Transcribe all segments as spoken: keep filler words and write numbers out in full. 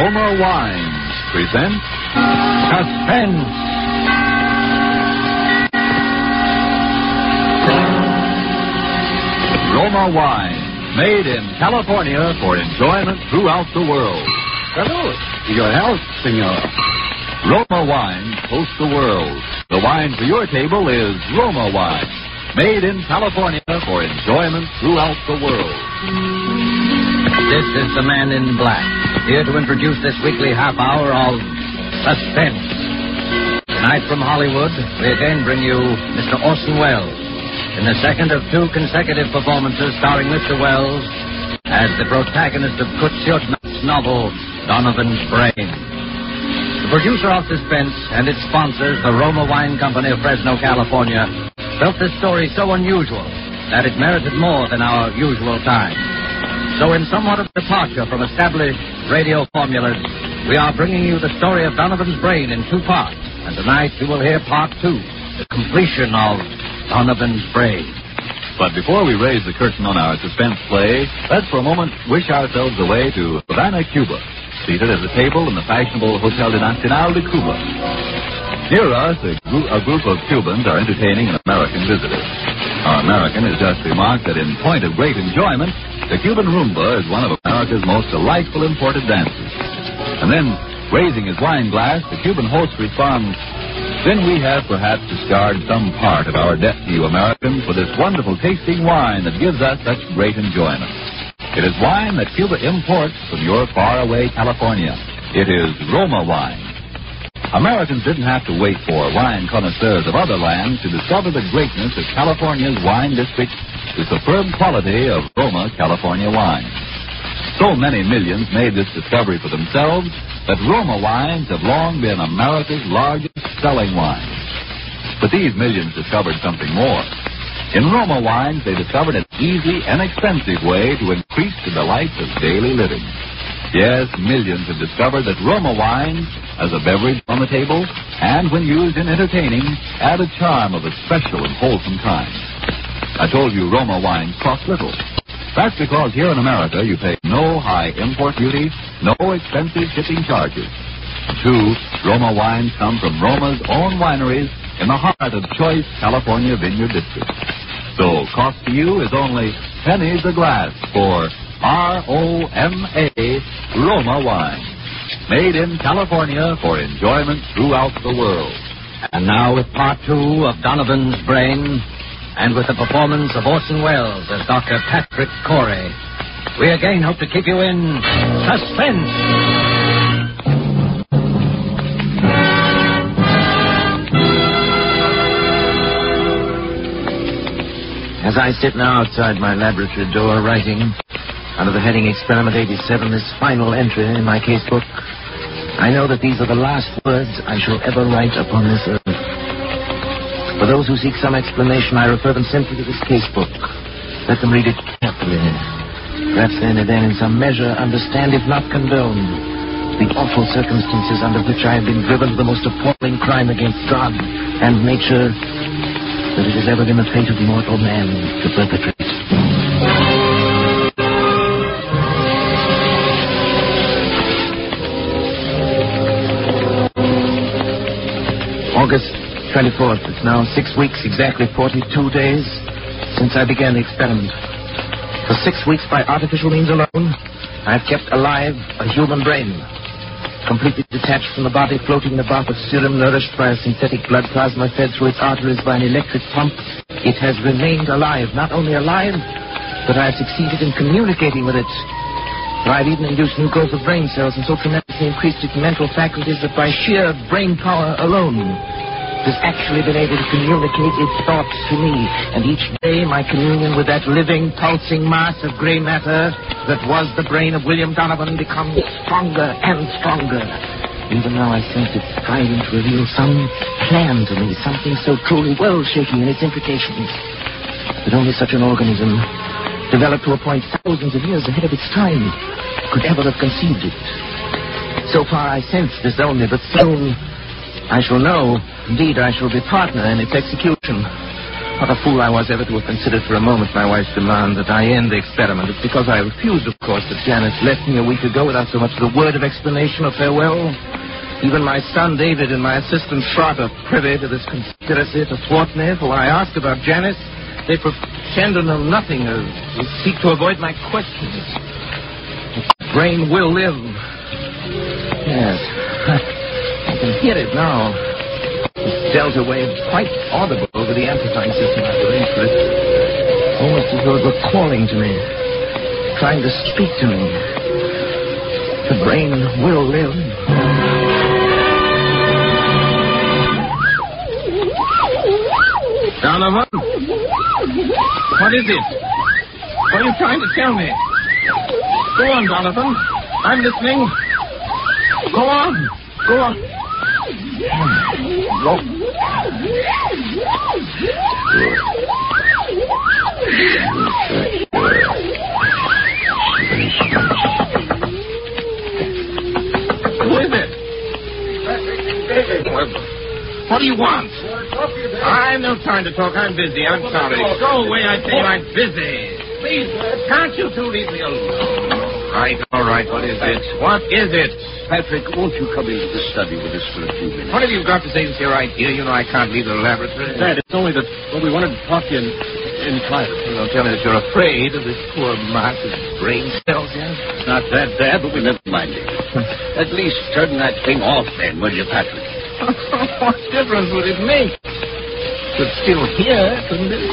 Roma Wines presents Suspense. Roma Wine, made in California for enjoyment throughout the world. Salud. Your health, senor. Roma Wine hosts the world. The wine for your table is Roma Wine, made in California for enjoyment throughout the world. This is the Man in Black, here to introduce this weekly half hour of Suspense. Tonight from Hollywood, we again bring you Mister Orson Welles in the second of two consecutive performances starring Mister Welles as the protagonist of Kurt Siodmak's novel, Donovan's Brain. The producer of Suspense and its sponsors, the Roma Wine Company of Fresno, California, felt this story so unusual that it merited more than our usual time. So in somewhat of departure from established radio formulas, we are bringing you the story of Donovan's Brain in two parts. And tonight you will hear part two, the completion of Donovan's Brain. But before we raise the curtain on our suspense play, let's for a moment wish ourselves away to Havana, Cuba, seated at a table in the fashionable Hotel de Nacional de Cuba. Near us, a, group, a group of Cubans are entertaining an American visitor. Our American has just remarked that in point of great enjoyment, the Cuban rumba is one of America's most delightful imported dances. And then, raising his wine glass, the Cuban host responds, "Then we have perhaps discarded some part of our debt to you Americans for this wonderful tasting wine that gives us such great enjoyment. It is wine that Cuba imports from your faraway California. It is Roma wine." Americans didn't have to wait for wine connoisseurs of other lands to discover the greatness of California's wine district, the superb quality of Roma California wine. So many millions made this discovery for themselves that Roma wines have long been America's largest selling wines. But these millions discovered something more. In Roma wines, they discovered an easy and expensive way to increase the delights of daily living. Yes, millions have discovered that Roma wines, as a beverage on the table, and when used in entertaining, add a charm of a special and wholesome kind. I told you Roma wines cost little. That's because here in America you pay no high import duty, no expensive shipping charges. Two, Roma wines come from Roma's own wineries in the heart of choice California vineyard districts. So cost to you is only pennies a glass for R O M A Roma wine, made in California for enjoyment throughout the world. And now with part two of Donovan's Brain, and with the performance of Orson Welles as Doctor Patrick Corey, we again hope to keep you in suspense. As I sit now outside my laboratory door writing, under the heading Experiment eighty-seven, this final entry in my casebook, I know that these are the last words I shall ever write upon this earth. For those who seek some explanation, I refer them simply to this casebook. Let them read it carefully. Perhaps they may then in some measure understand, if not condone, the awful circumstances under which I have been driven to the most appalling crime against God and nature that it has ever been the fate of mortal man to perpetrate. August twenty-fourth. It's now six weeks, exactly forty-two days, since I began the experiment. For six weeks, by artificial means alone, I've kept alive a human brain, completely detached from the body, floating in a bath of serum, nourished by a synthetic blood plasma fed through its arteries by an electric pump. It has remained alive. Not only alive, but I have succeeded in communicating with it. For I've even induced new growth of brain cells and so tremendously increased its mental faculties that by sheer brain power alone, it has actually been able to communicate its thoughts to me. And each day my communion with that living, pulsing mass of gray matter that was the brain of William Donovan becomes stronger and stronger. Even now I sense it striving to reveal some plan to me, something so truly world-shaking in its implications that only such an organism, developed to a point thousands of years ahead of its time, could ever have conceived it. So far I sense this only, but soon I shall know. Indeed, I shall be partner in its execution. What a fool I was ever to have considered for a moment my wife's demand that I end the experiment. It's because I refused, of course, that Janice left me a week ago without so much as a word of explanation or farewell. Even my son David and my assistant Trot are privy to this conspiracy to thwart me. For when I ask about Janice, they pretend to know nothing or seek to avoid my questions. The brain will live. Yes, I can hear it now. It's delta wave quite audible over the amplifying system I've arranged for it. Almost as though it were calling to me, trying to speak to me. The brain will live. Donovan? What is it? What are you trying to tell me? Go on, Donovan. I'm listening. Go on. Go on. Go. Who is it? What do you want? I've no time to talk. I'm busy. I'm sorry. Go away, I tell you. I'm busy. Please, can't you two leave me alone? All right, all right. What is it? What is it? Patrick, won't you come into the study with us for a few minutes? What have you got to say that's your idea? You know I can't leave the laboratory. Dad, it's only that well, we wanted to talk to you in, in private. You don't tell me that you're afraid of this poor mass of brain cells, yeah? It's not that, Dad, but we never mind it. At least turn that thing off then, will you, Patrick? What difference would it make? It's still here, couldn't it?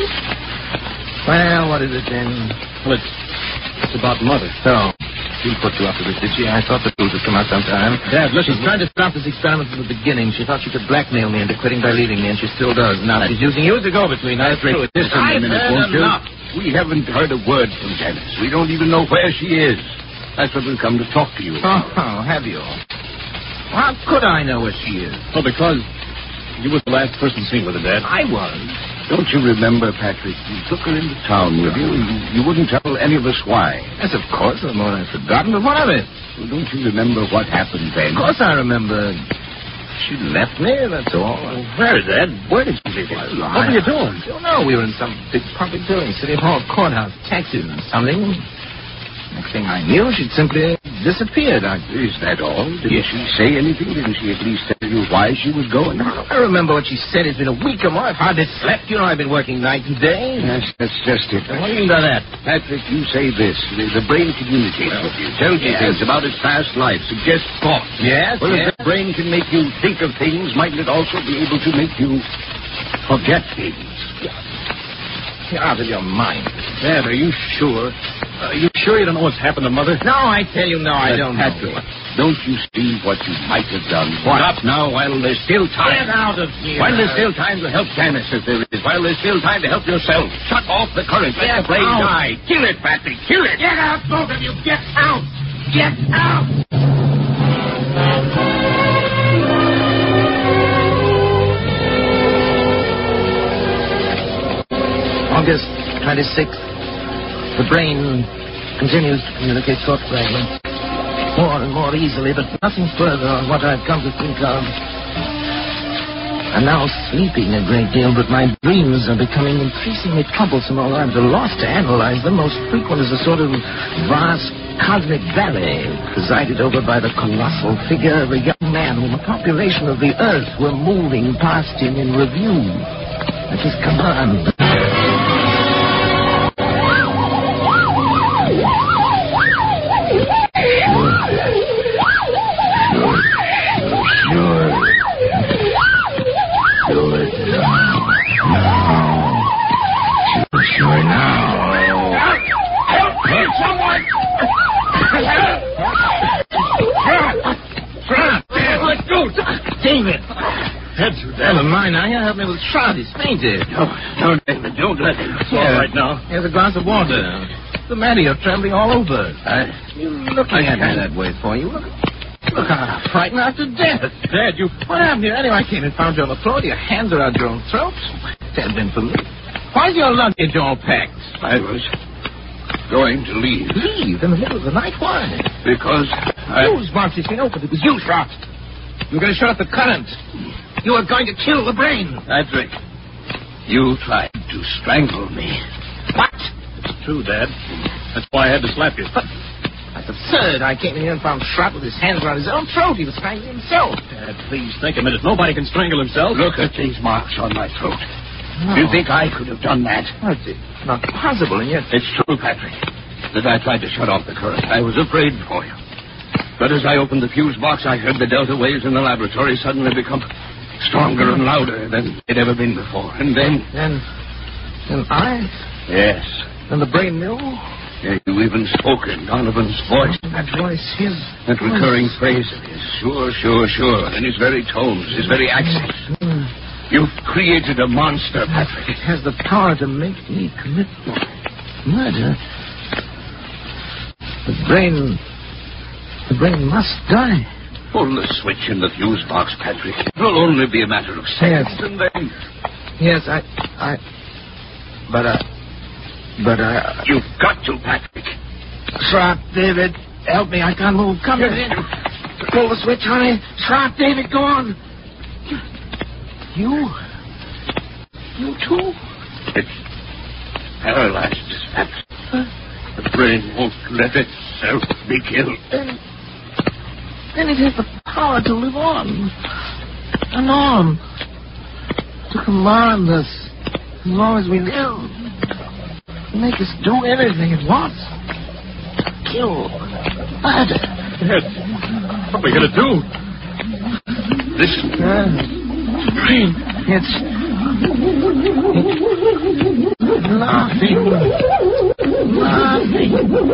Well, what is it then? Well, it's, it's about Mother. So, she put you up to this, did she? I thought the truth would come out sometime. Dad, listen. She's trying to stop this experiment from the beginning. She thought she could blackmail me into quitting by leaving me, and she still does. Now she's using you to go between us. Patrick, listen a minute, won't you? Enough. We haven't heard a word from Janice. We don't even know where she is. That's what we've come to talk to you about. Oh, have you? How could I know where she is? Oh, because you were the last person seen with her, Dad. I was. Don't you remember, Patrick? You took her into town with you. You, you wouldn't tell any of us why. Yes, of course. I'm more than forgotten, but what of it? Well, don't you remember what happened then? Of course I remember. She left me, that's all. Where, Dad? Where did she leave you? Well, what I, were you doing? I don't know. We were in some big public building, City Hall, courthouse, taxis, or something. Next thing I knew, she'd simply disappeared. I... Is that all? Didn't yes. she say anything? Didn't she at least tell you why she was going? I remember what she said. It's been a week or more. I've hardly slept. You know, I've been working night and day. Yes, that's just it. What do you mean by that? Patrick, you say this. The, the brain communicates well, with you. Tells you yes. things about its past life. Suggests thoughts. Yes, Well, yes. if the brain can make you think of things, mightn't it also be able to make you forget things? You're out of your mind. Dad, are you sure? Are you sure you don't know what's happened to Mother? No, I tell you, no, I but don't Patrick, know. Don't you see what you might have done? What? Stop now while there's still time. Get out of here. While there's still time to help Janice, if there is. While there's still time to help yourself. Shut off the current. Let Get the brain out. die. Kill it, Patrick. Kill it. Get out, both of you. Get out. Get out. August twenty-sixth. The brain continues to communicate thoughtfully. More and more easily, but nothing further on what I've come to think of. I'm now sleeping a great deal, but my dreams are becoming increasingly troublesome, although I'm at a loss to analyze them. Most frequent is a sort of vast cosmic valley, presided over by the colossal figure of a young man whom the population of the Earth were moving past him in review at his command. Sure now. Help me, someone! Trot! Let go! David! That's Never mind now. You help me with Trot. He's fainted. Oh, no, David, don't let him. It's all right now. Here's a glass of water. What's the matter? You're trembling all over. I... You're looking I at me that way for you. Look, look how frightened out to death. Dad, you... What happened here? Anyway, I came and found you on the floor. Your hands around your own throat. That had been for me. Why's your luggage all packed? I was going to leave. Leave? In the middle of the night? Why? Because I... Whose box has been opened? It was you, Trot. You were going to shut off the current. You were going to kill the brain. Patrick, You tried to strangle me. What? It's true, Dad. That's why I had to slap you. But that's absurd. I came in here and found Schrott with his hands around his own throat. He was strangling himself. Dad, please think a minute. Nobody can strangle himself. Look at these marks on my throat. No. Do you think I could have done that? Well, it's not possible, and yet... It's true, Patrick, that I tried to shut off the current. I was afraid for you. But as I opened the fuse box, I heard the delta waves in the laboratory suddenly become stronger and louder than they'd ever been before. And then... Then... Then I... Yes. And the brain mill? Yeah, you even spoke in Donovan's voice. That voice, his... That recurring phrase of his. Sure, sure, sure. And his very tones, his very accents. Mm. You've created a monster, Patrick. It has the power to make me commit murder. The brain... The brain must die. Pull the switch in the fuse box, Patrick. It'll only be a matter of seconds, Yes. and then... Yes, I... I... But, uh... But, uh... You've got to, Patrick. Schrott, David, help me. I can't move. Come in. Pull the switch, honey. Schrott, David, go on. You? You too? It's paralyzed, Patrick. The brain won't let itself be killed. Then, then it has the power to live on. And on. To command us as long as we live. To make us do anything it wants. Kill. Murder. Dad, what are we going to do? Listen. Uh, Brain. it's... It's laughing. Laughing.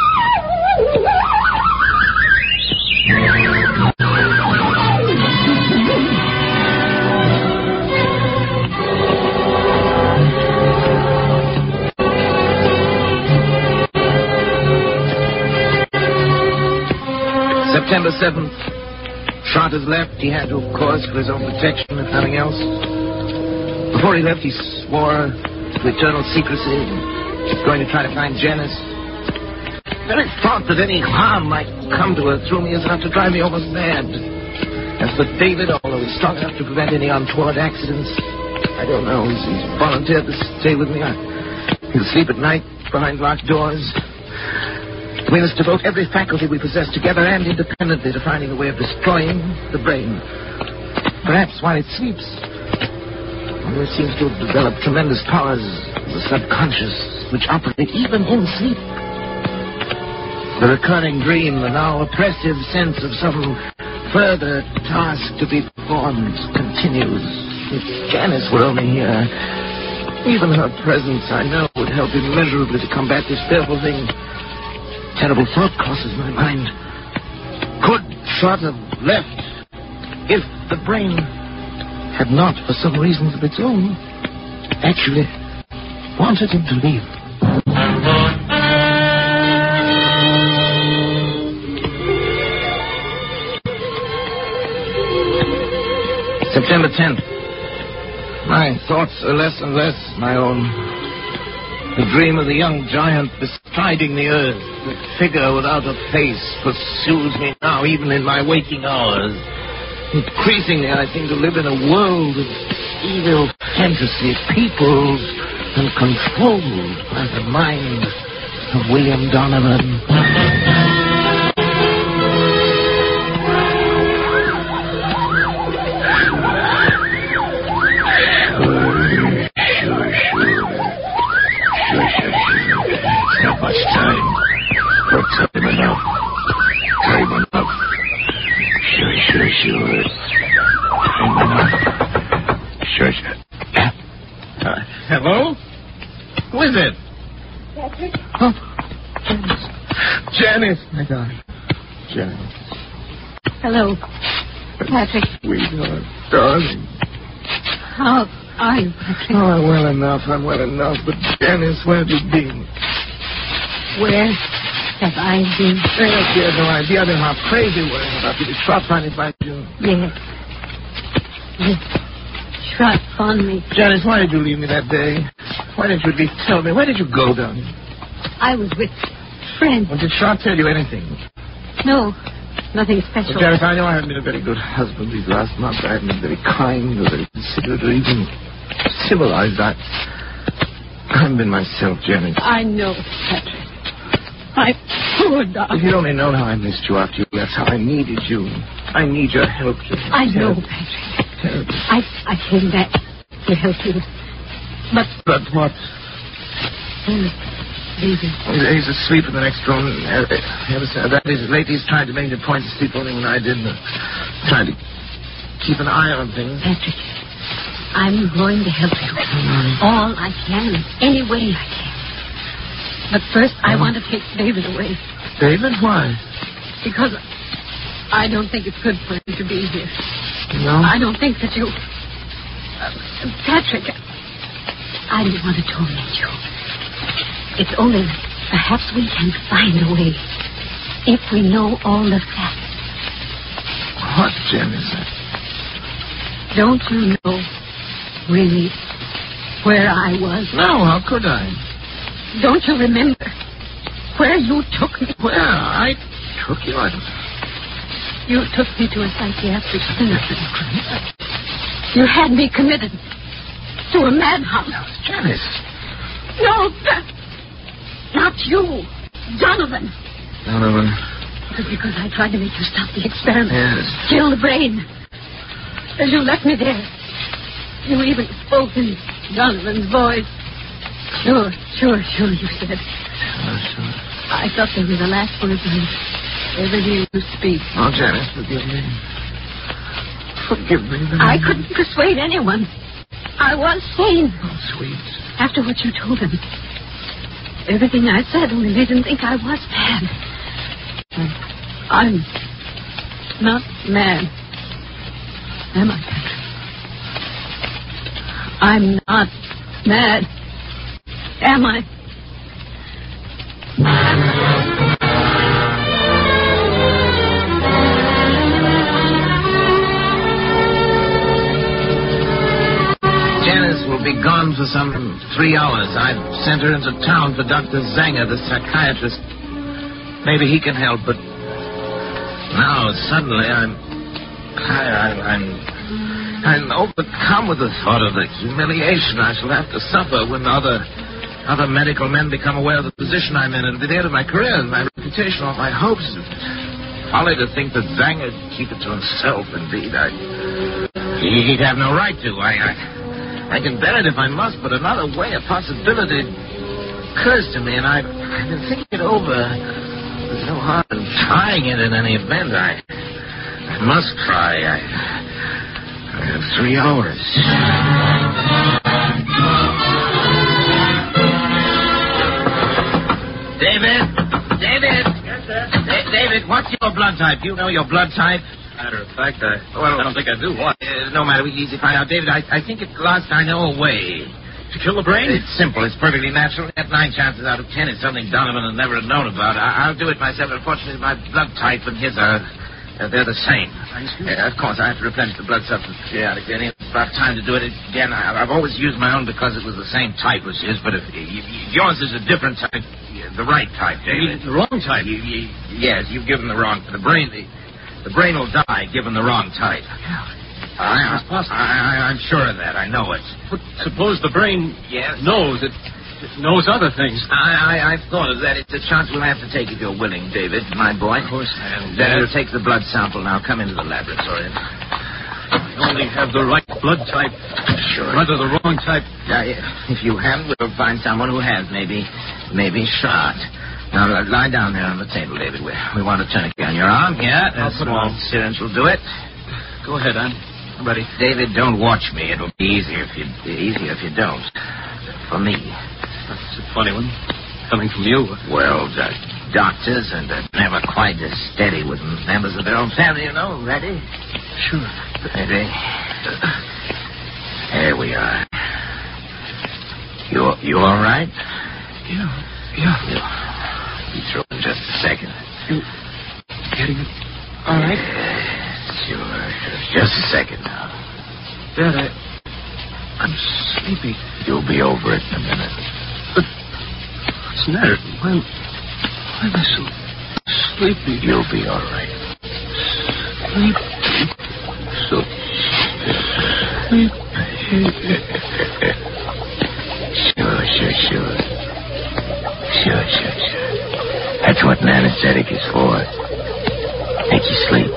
September seventh. Schrott has left. He had to, of course, for his own protection, if nothing else. Before he left, he swore to eternal secrecy. He's going to try to find Janice. The very thought that any harm might come to her through me is enough to drive me almost mad. As for David, although he's strong enough to prevent any untoward accidents, I don't know. He's, he's volunteered to stay with me. I, he'll sleep at night behind locked doors. We must devote every faculty we possess together and independently to finding a way of destroying the brain. Perhaps while it sleeps. It seems to have developed tremendous powers of the subconscious, which operate even in sleep. The recurring dream, the now oppressive sense of some further task to be performed, continues. If Janice were only here, even her presence, I know, would help immeasurably to combat this fearful thing. Terrible thought crosses my mind. Could Schrott have left if the brain had not, for some reasons of its own, actually wanted him to leave? September tenth. My thoughts are less and less my own. The dream of the young giant bestriding the earth, the figure without a face, pursues me now, even in my waking hours. Increasingly, I seem to live in a world of evil fantasy, peopled and controlled by the mind of William Donovan. Not much time. But time enough. Time enough. Sure, sure, sure. Time enough. Sure, sure. Uh, hello? Who is it? Patrick? Oh, Janice. Janice, my darling. Janice. Hello, Patrick. Sweetheart, darling. How are you, Patrick? Oh, I'm well enough. I'm well enough. But Janice, where have you been? Where have I been? Well, she had no idea then how crazy we were about you. Did Schrott finally find you? Yes. Yes. Schrott found me. Janice, why did you leave me that day? Why didn't you at least tell me? Where did you go, darling? I was with friends. Well, did Schrott tell you anything? No, nothing special. Well, Janice, I know I haven't been a very good husband these last months. I haven't been very kind or very considerate or even civilized. I, I've been myself, Jenny. I know, Patrick. My poor darling. If you'd only known how I missed you after you left, how I needed you. I need your help, Jenny. I know, Help. Patrick. I I came back to help you. But... But what? Oh, baby. He's asleep in the next room. Uh, uh, That is, lately he's tried to make me point to sleep only when I didn't. Uh, trying to keep an eye on things. Patrick, I'm going to help you. All I can, any way I can. But first, I want to take David away. David? Why? Because I don't think it's good for him to be here. No? I don't think that you... Uh, Patrick, I don't want to torment you. It's only that perhaps we can find a way if we know all the facts. What, Jen, is that? Don't you know, really, where I was? No, how could I? Don't you remember where you took me? Where? I took you? I don't... You took me to a psychiatric clinic. You had me committed to a madhouse. Janice. No, that, not you. Donovan. Donovan. It was because I tried to make you stop the experiment. Yes. Kill the brain. As you left me there, you even spoke in Donovan's voice. Sure, sure, sure, you said. Sure, sure. I thought they were the last words I ever hear you speak. Oh, Janice, forgive me. Forgive me. I couldn't persuade anyone. I was sane. Oh, sweet. After what you told them. Everything I said only made them think I was mad. I'm not mad. Am I, Patrick? I'm not mad. Am I? Janice will be gone for some three hours. I've sent her into town for Doctor Zanger, the psychiatrist. Maybe he can help, but now suddenly I'm... I, I, I'm... I'm overcome with the thought of the humiliation I shall have to suffer when other... Other medical men become aware of the position I'm in. It'll be the end of my career and my reputation, all my hopes. Folly to think that Zanger would keep it to himself, indeed. I, he'd have no right to. I, I, I can bear it if I must, but another way, a possibility occurs to me, and I've, I've been thinking it over. There's no harm in trying it in any event. I, I must try. I, I have three hours. David? David? Yes, sir? Da- David, what's your blood type? Do you know your blood type? Matter of fact, I, Well, I don't think I do. What? Uh, no matter, we can easily find out. David, I, I think at last I know a way. To kill the brain? It's simple. It's perfectly natural. At nine chances out of ten, it's something Donovan has never known about. I, I'll do it myself. Unfortunately, my blood type and his are... Uh, they're the same. Uh, of course, I have to replenish the blood substance periodically. And it's about time to do it again. I, I've always used my own because it was the same type as his, but if, if yours is a different type, the right type, David. The wrong type? You, you, yes, you've given the wrong... The brain... The, the brain will die given the wrong type. I, I, I, I'm sure of that. I know it. But suppose the brain Yes? knows it, it knows other things. I, I, I've thought of that. It's a chance we'll have to take if you're willing, David, my boy. Of course I am. Then we'll take the blood sample now. Come into the laboratory. I only have the right blood type. Sure. Rather the wrong type. Now, if you haven't, we'll find someone who has. Maybe, maybe shot. Now, lie down there on the table, David. We, we want a tourniquet on your arm. Yeah, a I'll put it small on. syringe will do it. Go ahead, I'm ready. David, don't watch me. It'll be easier if you easier if you don't. For me. That's a funny one. Coming from you. Well, the doctors and they're never quite as steady with members of their own family, you know. Ready? Sure. Ready? There we are. You you all right? Yeah. Yeah. You'll be through in just a second. You getting it all right? Yes, sure, sure. Just a second now. Dad, I... I'm sleepy. You'll be over it in a minute. What's the matter? Why, why am I so sleepy? You'll be all right. Sleepy. So... Sleepy. anesthetic is for. Make you sleep.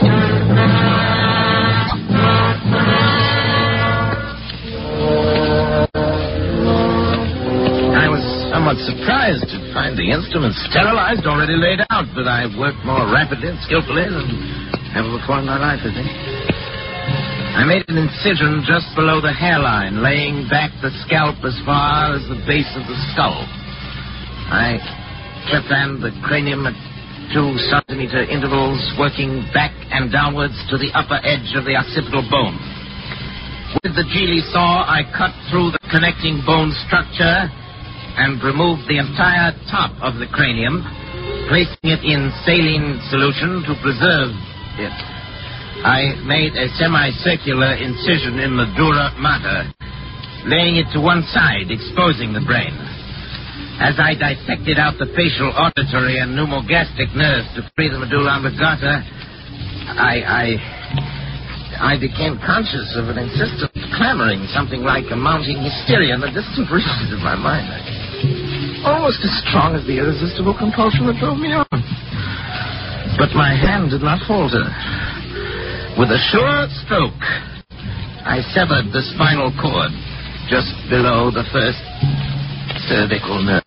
I was somewhat surprised to find the instruments sterilized, already laid out, but I worked more rapidly and skillfully than ever before in my life, I think. I made an incision just below the hairline, laying back the scalp as far as the base of the skull. I clip-fanned the cranium at two centimeter intervals, working back and downwards to the upper edge of the occipital bone. With the Geely saw, I cut through the connecting bone structure and removed the entire top of the cranium, placing it in saline solution to preserve it. I made a semicircular incision in the dura mater, laying it to one side, exposing the brain. As I dissected out the facial, auditory, and pneumogastric nerves to free the medulla oblongata, I, I, I became conscious of an insistent clamoring, something like a mounting hysteria in the distant regions of my mind. Almost as strong as the irresistible compulsion that drove me on. But my hand did not falter. With a sure stroke, I severed the spinal cord just below the first cervical nerve.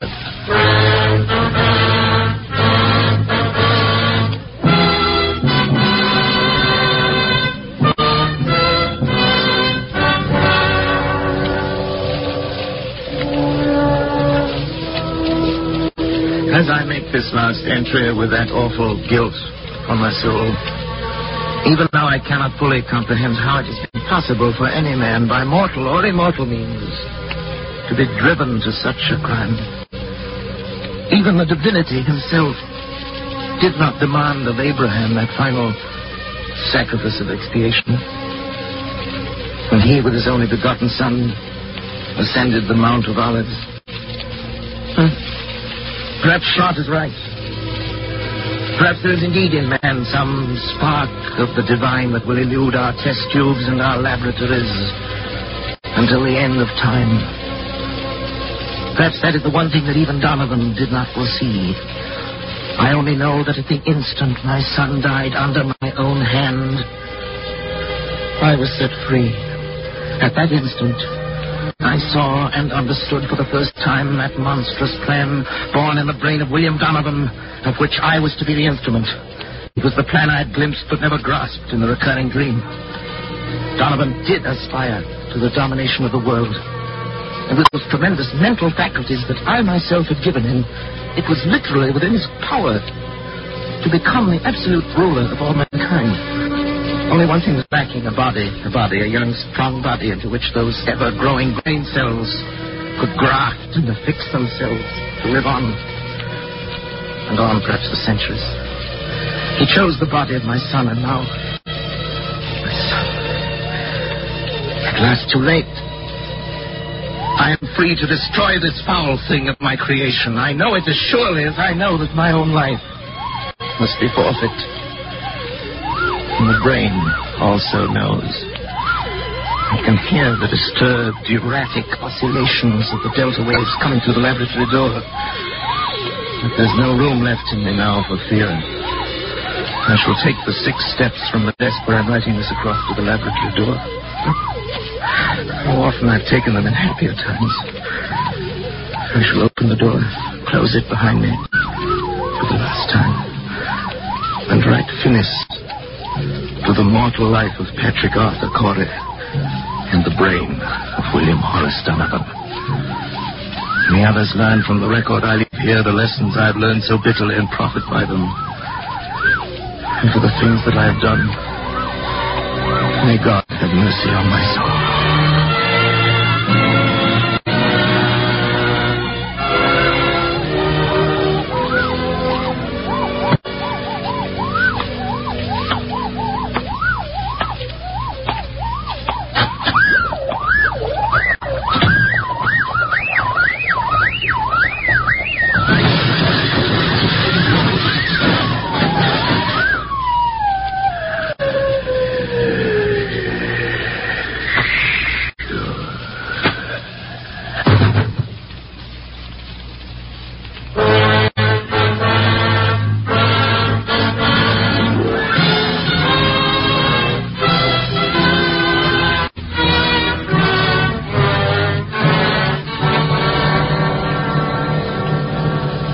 As I make this last entry with that awful guilt on my soul, even now I cannot fully comprehend how it has been possible for any man, by mortal or immortal means, to be driven to such a crime. Even the divinity himself did not demand of Abraham that final sacrifice of expiation, when he, with his only begotten son, ascended the Mount of Olives. Hmm. Perhaps Schrott is right. Perhaps there is indeed in man some spark of the divine that will elude our test tubes and our laboratories until the end of time. Perhaps that is the one thing that even Donovan did not foresee. I only know that at the instant my son died under my own hand, I was set free. At that instant, I saw and understood for the first time that monstrous plan born in the brain of William Donovan, of which I was to be the instrument. It was the plan I had glimpsed but never grasped in the recurring dream. Donovan did aspire to the domination of the world. And with those tremendous mental faculties that I myself had given him, it was literally within his power to become the absolute ruler of all mankind. Only one thing was lacking, a body, a body, a young, strong body into which those ever-growing brain cells could graft and affix themselves to live on, and on perhaps for centuries. He chose the body of my son, and now, my son, at last too late. I am free to destroy this foul thing of my creation. I know it as surely as I know that my own life must be forfeit. And the brain also knows. I can hear the disturbed, erratic oscillations of the delta waves coming through the laboratory door. But there's no room left in me now for fear. I shall take the six steps from the desk where I'm writing this across to the laboratory door. How often I've taken them in happier times. I shall open the door, close it behind me for the last time, and write finished to the mortal life of Patrick Arthur Corey and the brain of William Horace Donovan. May others learn from the record I leave here the lessons I have learned so bitterly and profit by them. And for the things that I have done, may God have mercy on my soul.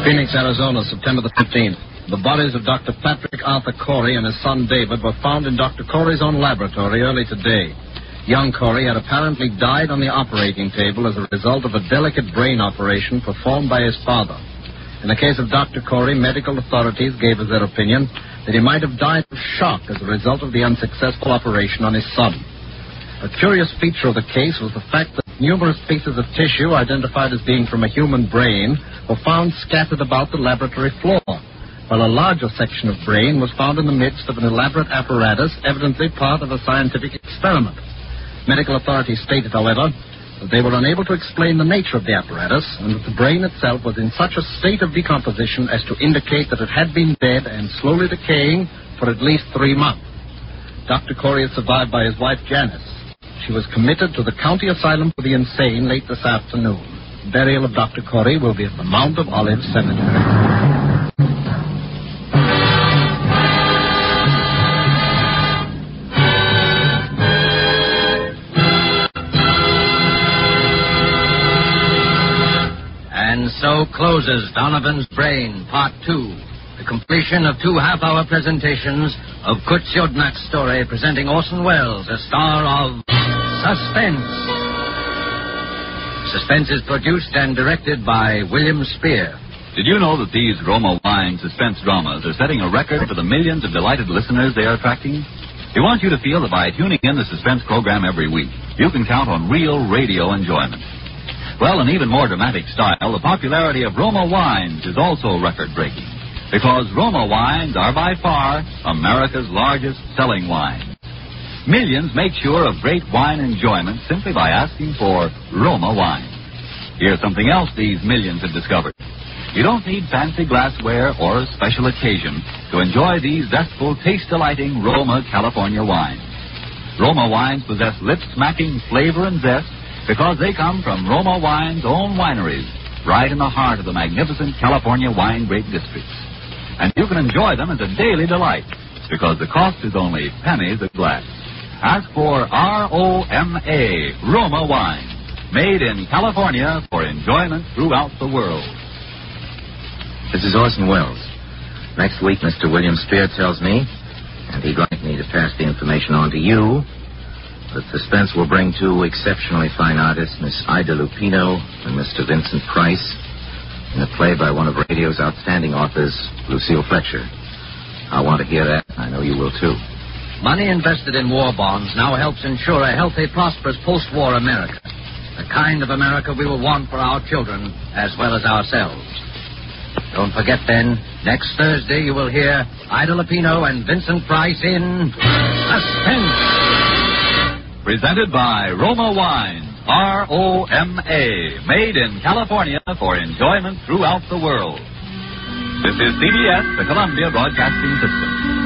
Phoenix, Arizona, September the fifteenth. The bodies of Doctor Patrick Arthur Corey and his son David were found in Doctor Corey's own laboratory early today. Young Corey had apparently died on the operating table as a result of a delicate brain operation performed by his father. In the case of Doctor Corey, medical authorities gave us their opinion that he might have died of shock as a result of the unsuccessful operation on his son. A curious feature of the case was the fact that numerous pieces of tissue identified as being from a human brain were found scattered about the laboratory floor, while a larger section of brain was found in the midst of an elaborate apparatus, evidently part of a scientific experiment. Medical authorities stated, however, that they were unable to explain the nature of the apparatus and that the brain itself was in such a state of decomposition as to indicate that it had been dead and slowly decaying for at least three months. Doctor Corey is survived by his wife, Janice. She was committed to the county asylum for the insane late this afternoon. Burial of Doctor Corey will be at the Mount of Olives Cemetery. And so closes Donovan's Brain, Part two. The completion of two half-hour presentations of Kurt Siodmak's story, presenting Orson Welles, a star of Suspense. Suspense is produced and directed by William Spear. Did you know that these Roma Wine suspense dramas are setting a record for the millions of delighted listeners they are attracting? We want you to feel that by tuning in the suspense program every week, you can count on real radio enjoyment. Well, in even more dramatic style, the popularity of Roma Wines is also record-breaking, because Roma Wines are by far America's largest selling wine. Millions make sure of great wine enjoyment simply by asking for Roma Wine. Here's something else these millions have discovered. You don't need fancy glassware or a special occasion to enjoy these zestful, taste-delighting Roma California wines. Roma Wines possess lip-smacking flavor and zest because they come from Roma Wine's own wineries, right in the heart of the magnificent California wine grape districts. And you can enjoy them as a daily delight, because the cost is only pennies a glass. Ask for R O M A, Roma Wine, made in California for enjoyment throughout the world. This is Orson Welles. Next week, Mister William Spear tells me, and he'd like me to pass the information on to you, that Suspense will bring two exceptionally fine artists, Miss Ida Lupino and Mister Vincent Price, in a play by one of radio's outstanding authors, Lucille Fletcher. I want to hear that. I know you will, too. Money invested in war bonds now helps ensure a healthy, prosperous post-war America. The kind of America we will want for our children as well as ourselves. Don't forget, then, next Thursday you will hear Ida Lupino and Vincent Price in Suspense. Presented by Roma Wine, R O M A, made in California for enjoyment throughout the world. This is C B S, the Columbia Broadcasting System.